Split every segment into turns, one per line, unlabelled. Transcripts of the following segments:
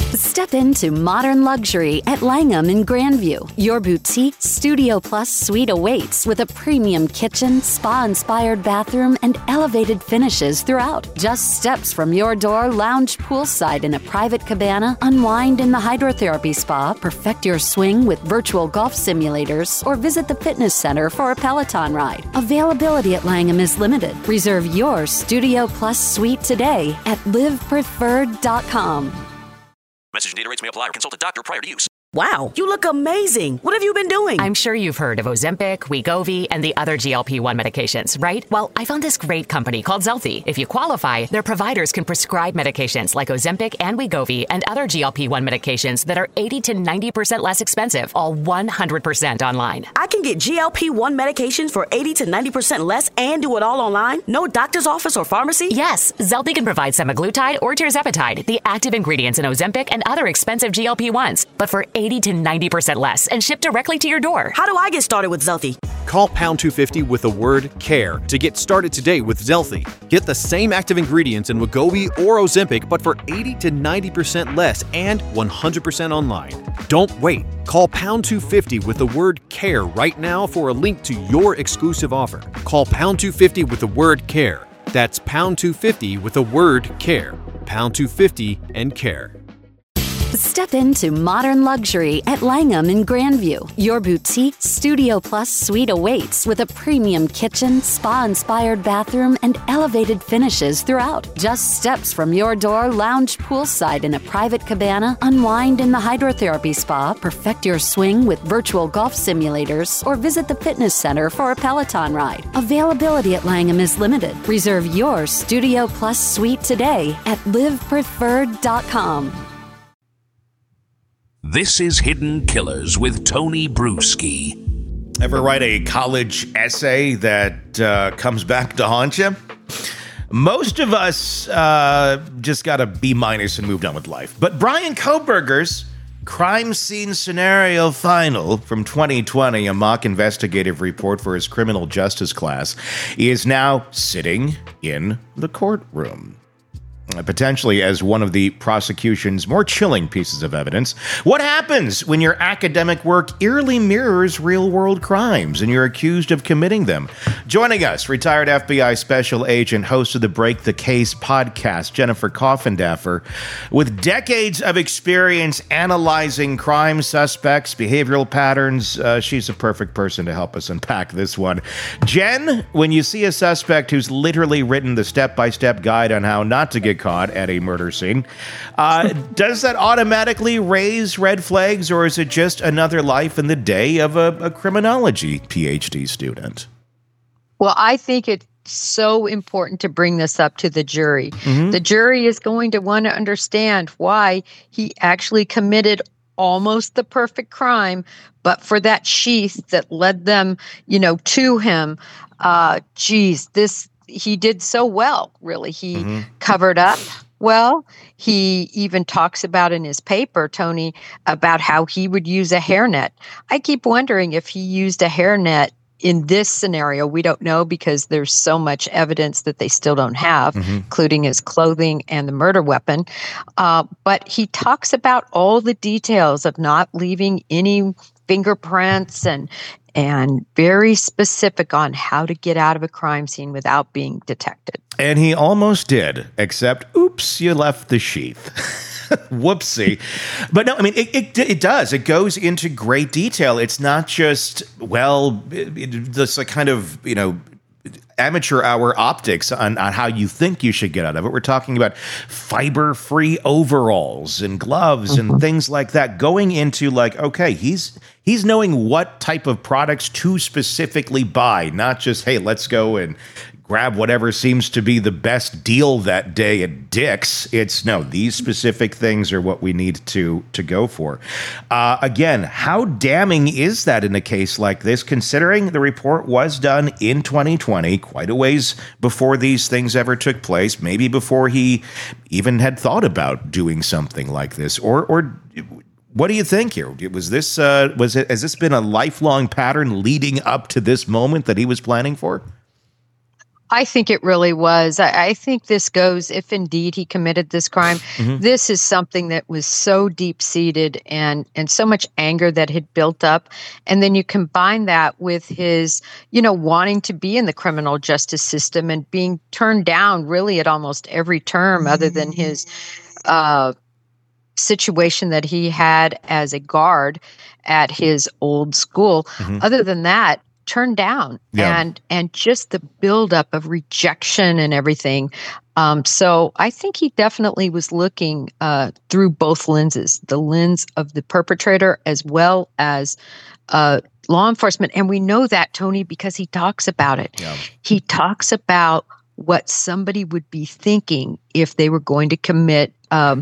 Step into modern luxury at Langham in Grandview. Your boutique Studio Plus suite awaits with a premium kitchen, spa-inspired bathroom, and elevated finishes throughout. Just steps from your door, lounge poolside in a private cabana, unwind in the hydrotherapy spa, perfect your swing with virtual golf simulators, or visit the fitness center for a Peloton ride. Availability at Langham is limited. Reserve your Studio Plus suite today at livepreferred.com.
Message and data rates may apply or consult a doctor prior to use.
Wow, you look amazing. What have you been doing?
I'm sure you've heard of Ozempic, Wegovy, and the other GLP-1 medications, right? Well, I found this great company called Zelfie. If you qualify, their providers can prescribe medications like Ozempic and Wegovy and other GLP-1 medications that are 80 to 90% less expensive, all 100% online.
I can get GLP-1 medications for 80 to 90% less and do it all online? No doctor's office or pharmacy?
Yes, Zelfie can provide semaglutide or tirzepatide, the active ingredients in Ozempic and other expensive GLP-1s, but for 80 to 90% less and shipped directly to your door.
How do I get started with Zelfie?
Call pound 250 with the word CARE to get started today with Zelfie. Get the same active ingredients in Wegovy or Ozempic, but for 80 to 90% less and 100% online. Don't wait. Call pound 250 with the word CARE right now for a link to your exclusive offer. Call pound 250 with the word CARE. That's pound 250 with the word CARE. Pound 250 and CARE.
Step into modern luxury at Langham in Grandview. Your boutique Studio Plus suite awaits with a premium kitchen, spa-inspired bathroom, and elevated finishes throughout. Just steps from your door, lounge poolside in a private cabana, unwind in the hydrotherapy spa, perfect your swing with virtual golf simulators, or visit the fitness center for a Peloton ride. Availability at Langham is limited. Reserve your Studio Plus suite today at livepreferred.com.
This is Hidden Killers with Tony Bruschi.
Ever write a college essay that comes back to haunt you? Most of us just got a B- and moved on with life. But Brian Kohberger's Crime Scene Scenario Final from 2020, a mock investigative report for his criminal justice class, is now sitting in the courtroom. Potentially as one of the prosecution's more chilling pieces of evidence. What happens when your academic work eerily mirrors real-world crimes and you're accused of committing them? Joining us, retired FBI special agent, host of the Break the Case podcast, Jennifer Coffindaffer. With decades of experience analyzing crime suspects, behavioral patterns, she's a perfect person to help us unpack this one. Jen, when you see a suspect who's literally written the step-by-step guide on how not to get caught at a murder scene, does that automatically raise red flags, or is it just another life in the day of a criminology PhD student?
Well, I think it's so important to bring this up to the jury.
Mm-hmm.
The jury is going to want to understand why he actually committed almost the perfect crime, but for that sheath that led them, to him, he did so well, really. He covered up well. He even talks about in his paper, Tony, about how he would use a hairnet. I keep wondering if he used a hairnet in this scenario. We don't know because there's so much evidence that they still don't have, including his clothing and the murder weapon. But he talks about all the details of not leaving any fingerprints and very specific on how to get out of a crime scene without being detected.
And he almost did, except, oops, you left the sheath. Whoopsie. But no, I mean, it does. It goes into great detail. It's not just, this like kind of, amateur hour optics on how you think you should get out of it. We're talking about fiber-free overalls and gloves and things like that, going into like, okay, he's knowing what type of products to specifically buy, not just, hey, let's go and grab whatever seems to be the best deal that day at Dick's. It's no, these specific things are what we need to go for. Again, how damning is that in a case like this, considering the report was done in 2020, quite a ways before these things ever took place, maybe before he even had thought about doing something like this, or what do you think here? Has this been a lifelong pattern leading up to this moment that he was planning for?
I think it really was. I think this goes, if indeed he committed this crime, this is something that was so deep-seated and so much anger that had built up. And then you combine that with his, wanting to be in the criminal justice system and being turned down really at almost every term other than his situation that he had as a guard at his old school. Other than that, turned down and just the buildup of rejection and everything. So I think he definitely was looking through both lenses, the lens of the perpetrator as well as law enforcement. And we know that, Tony, because he talks about it. Yeah. He talks about what somebody would be thinking if they were going to commit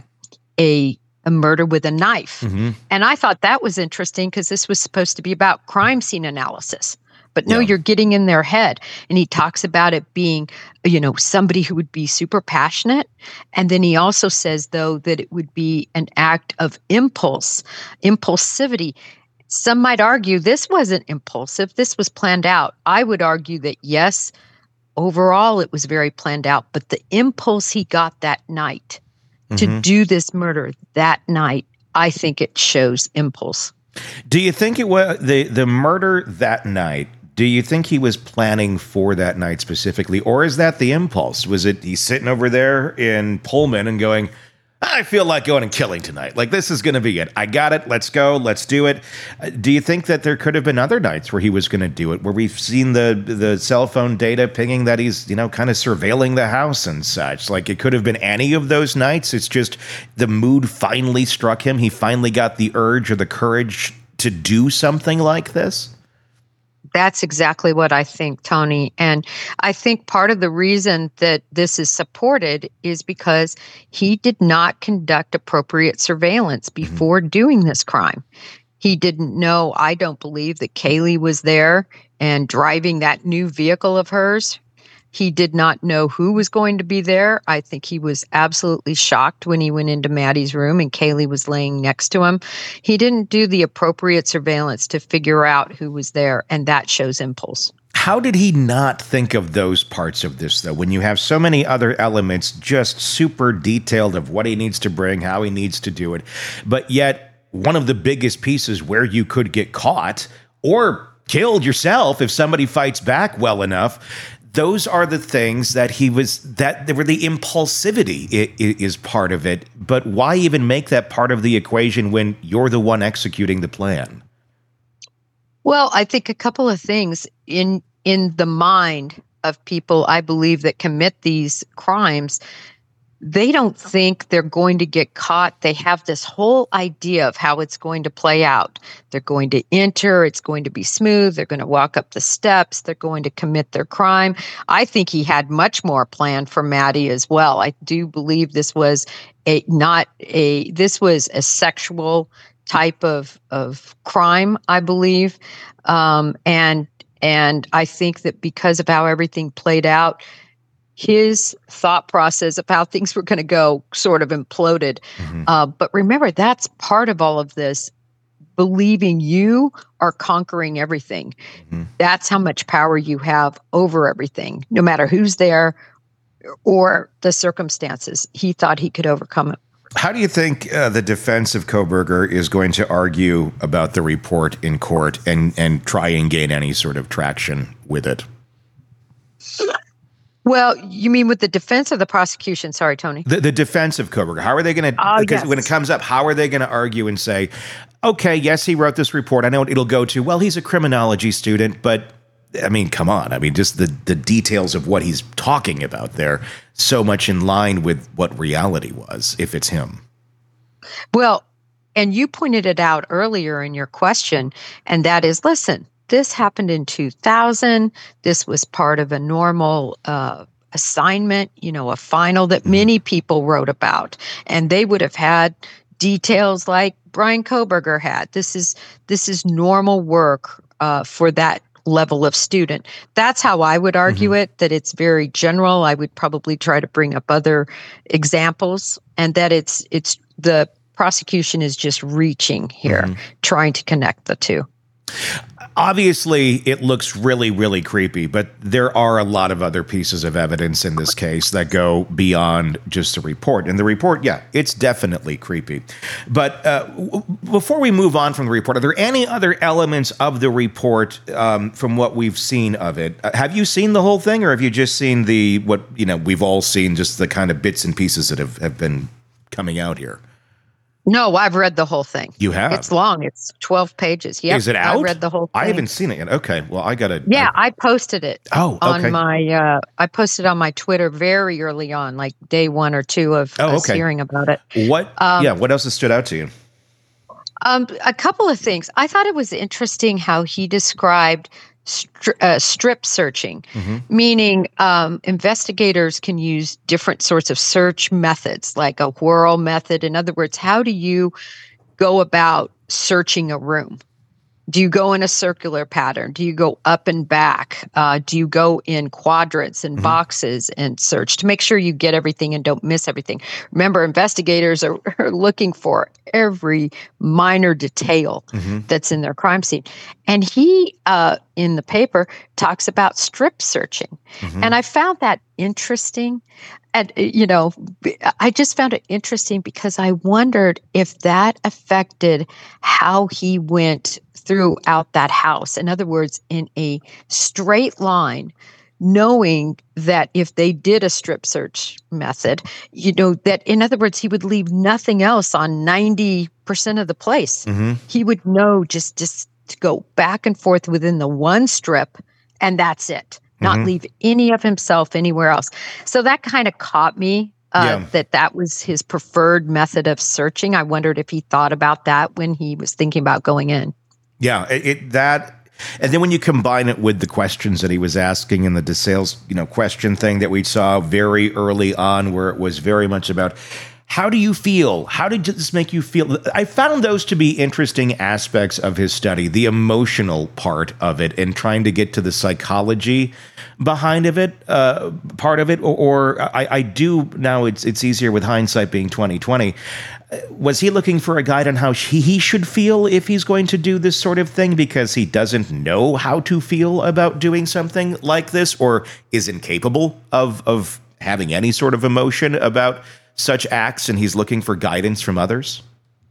a murder with a knife. And I thought that was interesting because this was supposed to be about crime scene analysis. But no, you're getting in their head. And he talks about it being, somebody who would be super passionate. And then he also says, though, that it would be an act of impulsivity. Some might argue this wasn't impulsive. This was planned out. I would argue that, yes, overall it was very planned out. But the impulse he got that night to do this murder that night, I think it shows impulse.
Do you think it was the murder that night? Do you think he was planning for that night specifically, or is that the impulse? Was it he's sitting over there in Pullman and going, I feel like going and killing tonight. Like, this is going to be it. I got it. Let's go. Let's do it. Do you think that there could have been other nights where he was going to do it, where we've seen the cell phone data pinging that he's, kind of surveilling the house and such? Like, it could have been any of those nights. It's just the mood finally struck him. He finally got the urge or the courage to do something like this.
That's exactly what I think, Tony. And I think part of the reason that this is supported is because he did not conduct appropriate surveillance before doing this crime. He didn't know, I don't believe, that Kaylee was there and driving that new vehicle of hers. He did not know who was going to be there. I think he was absolutely shocked when he went into Maddie's room and Kaylee was laying next to him. He didn't do the appropriate surveillance to figure out who was there, and that shows impulse.
How did he not think of those parts of this, though, when you have so many other elements just super detailed of what he needs to bring, how he needs to do it, but yet one of the biggest pieces where you could get caught or killed yourself if somebody fights back well enough? Those are the things that there were the impulsivity is part of it. But why even make that part of the equation when you're the one executing the plan?
Well, I think a couple of things in the mind of people, I believe, that commit these crimes. They don't think they're going to get caught. They have this whole idea of how it's going to play out. They're going to enter. It's going to be smooth. They're going to walk up the steps. They're going to commit their crime. I think he had much more planned for Maddie as well. I do believe this was a sexual type of crime, I believe. And I think that because of how everything played out, his thought process of how things were going to go sort of imploded. But remember, that's part of all of this, believing you are conquering everything. That's how much power you have over everything, no matter who's there or the circumstances. He thought he could overcome it.
How do you think the defense of Kohberger is going to argue about the report in court and try and gain any sort of traction with it?
Well, you mean with the defense or the prosecution? Sorry, Tony.
The defense of Kohberger. How are they going to, because when it comes up, how are they going to argue and say, okay, yes, he wrote this report. I know what it'll go to. Well, he's a criminology student, but I mean, come on. I mean, just the details of what he's talking about there, so much in line with what reality was, if it's him.
Well, and you pointed it out earlier in your question, and that is, listen, this happened in 2000. This was part of a normal assignment, a final that many people wrote about. And they would have had details like Bryan Kohberger had. This is normal work for that level of student. That's how I would argue it, that it's very general. I would probably try to bring up other examples, and that it's the prosecution is just reaching here, trying to connect the two.
Obviously, it looks really, really creepy, but there are a lot of other pieces of evidence in this case that go beyond just the report. And the report, yeah, it's definitely creepy. But before we move on from the report, are there any other elements of the report from what we've seen of it? Have you seen the whole thing, or have you just seen what we've all seen, just the kind of bits and pieces that have been coming out here?
No, I've read the whole thing.
You have?
It's long. It's 12 pages. Yeah.
Is it out?
I read the whole thing.
I haven't seen it yet. Okay. Well, I got to.
Yeah, I posted it.
Oh, okay.
On my, I posted on my Twitter very early on, like day 1 or 2 of us hearing about it.
What else has stood out to you?
A couple of things. I thought it was interesting how he described strip searching, meaning investigators can use different sorts of search methods, like a whirl method. In other words, how do you go about searching a room? Do you go in a circular pattern? Do you go up and back? Do you go in quadrants and boxes and search to make sure you get everything and don't miss everything? Remember, investigators are looking for every minor detail that's in their crime scene. And he, in the paper, talks about strip searching. And I found that interesting. And, I just found it interesting because I wondered if that affected how he went throughout that house. In other words, in a straight line, knowing that if they did a strip search method, that in other words, he would leave nothing else on 90% of the place. He would know just to go back and forth within the one strip, and that's it. Not leave any of himself anywhere else. So that kind of caught me, that was his preferred method of searching. I wondered if he thought about that when he was thinking about going in.
Yeah, and then when you combine it with the questions that he was asking in the DeSales, question thing that we saw very early on, where it was very much about, how do you feel? How did this make you feel? I found those to be interesting aspects of his study, the emotional part of it, and trying to get to the psychology behind part of it. Or I do now. It's easier with hindsight being 2020. Was he looking for a guide on how he should feel if he's going to do this sort of thing because he doesn't know how to feel about doing something like this, or is incapable of having any sort of emotion about such acts, and he's looking for guidance from others?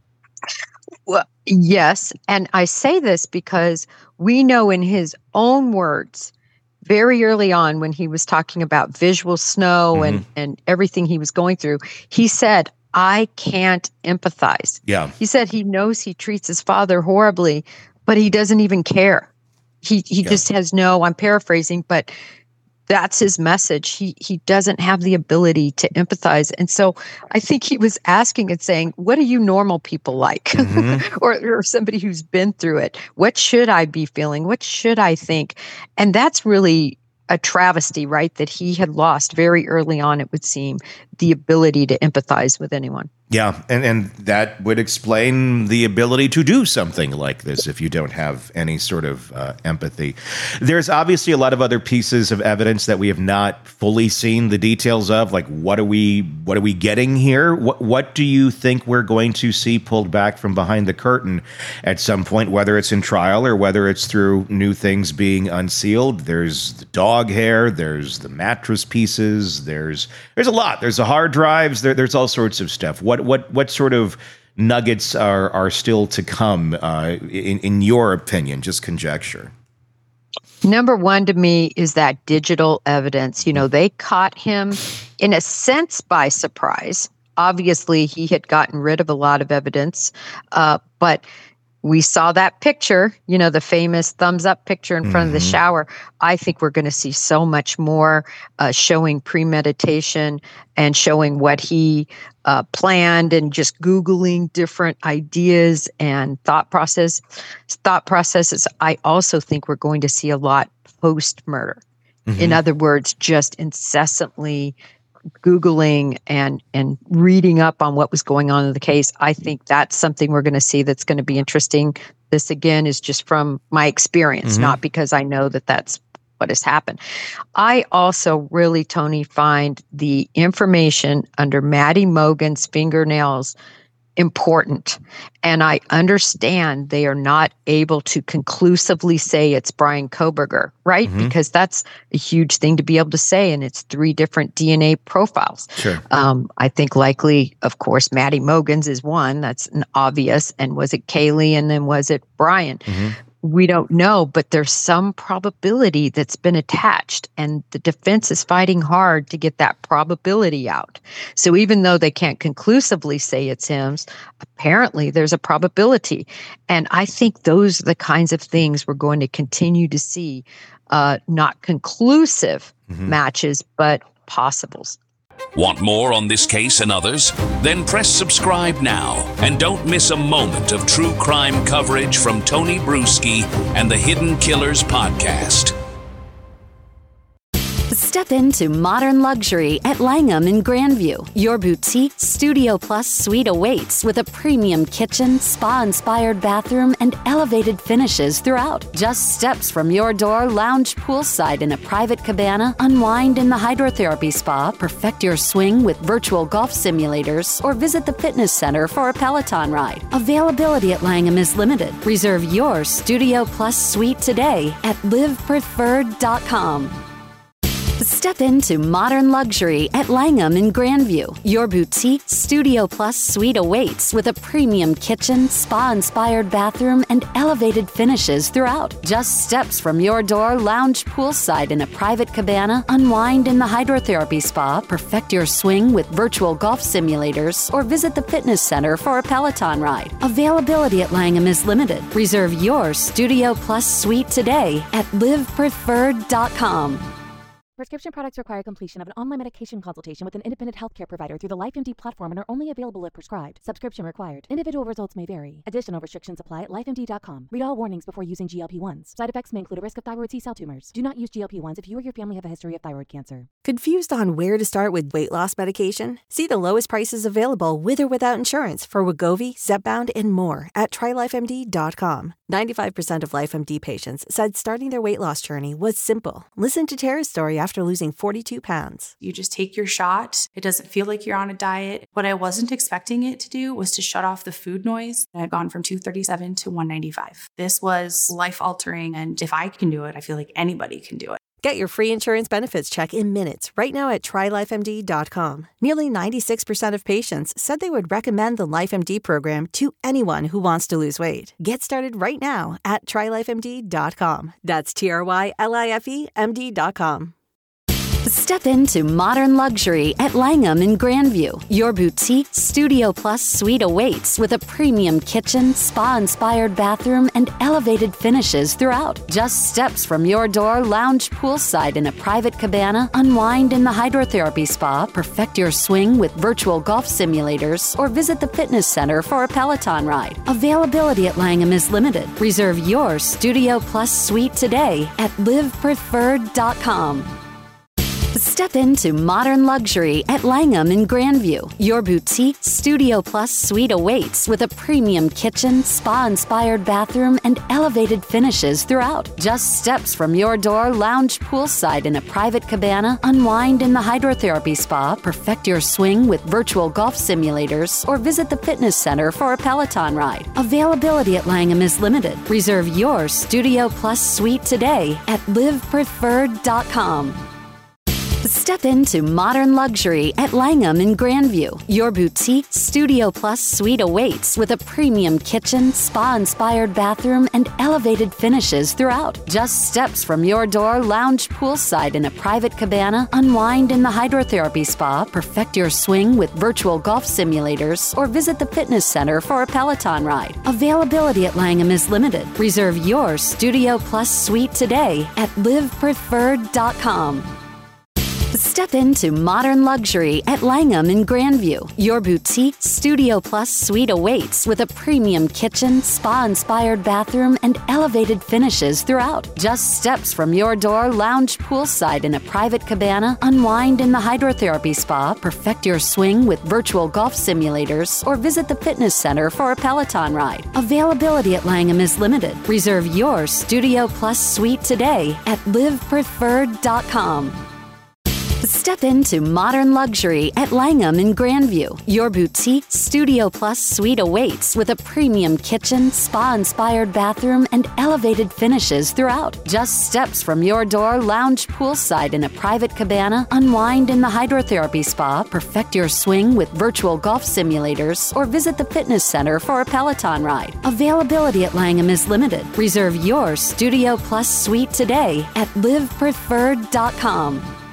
Well, yes. And I say this because we know in his own words, very early on when he was talking about visual snow and everything he was going through, he said, I can't empathize.
Yeah.
He said he knows he treats his father horribly, but he doesn't even care. He just has I'm paraphrasing, but that's his message. He doesn't have the ability to empathize. And so I think he was asking and saying, what do you normal people like? or somebody who's been through it? What should I be feeling? What should I think? And that's really a travesty, right? That he had lost very early on, it would seem, the ability to empathize with anyone.
Yeah, and that would explain the ability to do something like this if you don't have any sort of empathy. There's obviously a lot of other pieces of evidence that we have not fully seen the details of. Like, what are we getting here? What do you think we're going to see pulled back from behind the curtain at some point, whether it's in trial or whether it's through new things being unsealed? There's the dog hair, there's the mattress pieces, there's a lot. There's the hard drives, there's all sorts of stuff. What sort of nuggets are still to come, in your opinion? Just conjecture.
Number one to me is that digital evidence. They caught him in a sense by surprise. Obviously, he had gotten rid of a lot of evidence, but we saw that picture, the famous thumbs up picture in front of the shower. I think we're going to see so much more showing premeditation and showing what he planned, and just Googling different ideas and thought processes. I also think we're going to see a lot post-murder. In other words, just incessantly Googling and reading up on what was going on in the case. I think that's something we're going to see that's going to be interesting. This, again, is just from my experience, not because I know that that's what has happened. I also really, Tony, find the information under Maddie Mogen's fingernails important. And I understand they are not able to conclusively say it's Bryan Kohberger, right? Because that's a huge thing to be able to say, and it's 3 different DNA profiles.
Sure.
I think likely, of course, Maddie Mogen's is one. That's an obvious. And was it Kaylee? And then was it Brian? We don't know, but there's some probability that's been attached, and the defense is fighting hard to get that probability out. So even though they can't conclusively say it's him, apparently there's a probability. And I think those are the kinds of things we're going to continue to see, not conclusive matches, but possibles.
Want more on this case and others? Then press subscribe now and don't miss a moment of true crime coverage from Tony Bruschi and the Hidden Killers podcast.
Step into modern luxury at Langham in Grandview. Your boutique Studio Plus suite awaits with a premium kitchen, spa-inspired bathroom, and elevated finishes throughout. Just steps from your door, lounge poolside in a private cabana, unwind in the hydrotherapy spa, perfect your swing with virtual golf simulators, or visit the fitness center for a Peloton ride. Availability at Langham is limited. Reserve your Studio Plus suite today at livepreferred.com. Step into modern luxury at Langham in Grandview. Your boutique Studio Plus suite awaits with a premium kitchen, spa-inspired bathroom, and elevated finishes throughout. Just steps from your door, lounge poolside in a private cabana, unwind in the hydrotherapy spa, perfect your swing with virtual golf simulators, or visit the fitness center for a Peloton ride. Availability at Langham is limited. Reserve your Studio Plus suite today at livepreferred.com.
Prescription products require completion of an online medication consultation with an independent healthcare provider through the LifeMD platform and are only available if prescribed. Subscription required. Individual results may vary. Additional restrictions apply at lifemd.com. Read all warnings before using GLP-1s. Side effects may include a risk of thyroid C-cell tumors. Do not use GLP-1s if you or your family have a history of thyroid cancer.
Confused on where to start with weight loss medication? See the lowest prices available with or without insurance for Wegovy, Zepbound, and more at TryLifeMD.com. 95% of LifeMD patients said starting their weight loss journey was simple. Listen to Tara's story after losing 42 pounds.
You just take your shot. It doesn't feel like you're on a diet. What I wasn't expecting it to do was to shut off the food noise. I'd gone from 237 to 195. This was life-altering, and if I can do it, I feel like anybody can do it.
Get your free insurance benefits check in minutes right now at TryLifeMD.com. Nearly 96% of patients said they would recommend the LifeMD program to anyone who wants to lose weight. Get started right now at TryLifeMD.com. That's TryLifeMD.com.
Step into modern luxury at Langham in Grandview. Your boutique Studio Plus suite awaits with a premium kitchen, spa-inspired bathroom, and elevated finishes throughout. Just steps from your door, lounge poolside in a private cabana, unwind in the hydrotherapy spa, perfect your swing with virtual golf simulators, or visit the fitness center for a Peloton ride. Availability at Langham is limited. Reserve your Studio Plus suite today at livepreferred.com. Step into modern luxury at Langham in Grandview. Your boutique Studio Plus suite awaits with a premium kitchen, spa-inspired bathroom, and elevated finishes throughout. Just steps from your door, lounge poolside in a private cabana, unwind in the hydrotherapy spa, perfect your swing with virtual golf simulators, or visit the fitness center for a Peloton ride. Availability at Langham is limited. Reserve your Studio Plus suite today at livepreferred.com. Step into modern luxury at Langham in Grandview. Your boutique Studio Plus suite awaits with a premium kitchen, spa-inspired bathroom, and elevated finishes throughout. Just steps from your door, lounge poolside in a private cabana, unwind in the hydrotherapy spa, perfect your swing with virtual golf simulators, or visit the fitness center for a Peloton ride. Availability at Langham is limited. Reserve your Studio Plus suite today at livepreferred.com. Step into modern luxury at Langham in Grandview. Your boutique Studio Plus suite awaits with a premium kitchen, spa-inspired bathroom, and elevated finishes throughout. Just steps from your door, lounge poolside in a private cabana, unwind in the hydrotherapy spa, perfect your swing with virtual golf simulators, or visit the fitness center for a Peloton ride. Availability at Langham is limited. Reserve your Studio Plus suite today at livepreferred.com. Step into modern luxury at Langham in Grandview. Your boutique Studio Plus suite awaits with a premium kitchen, spa-inspired bathroom, and elevated finishes throughout. Just steps from your door, lounge poolside in a private cabana, unwind in the hydrotherapy spa, perfect your swing with virtual golf simulators, or visit the fitness center for a Peloton ride. Availability at Langham is limited. Reserve your Studio Plus suite today at livepreferred.com.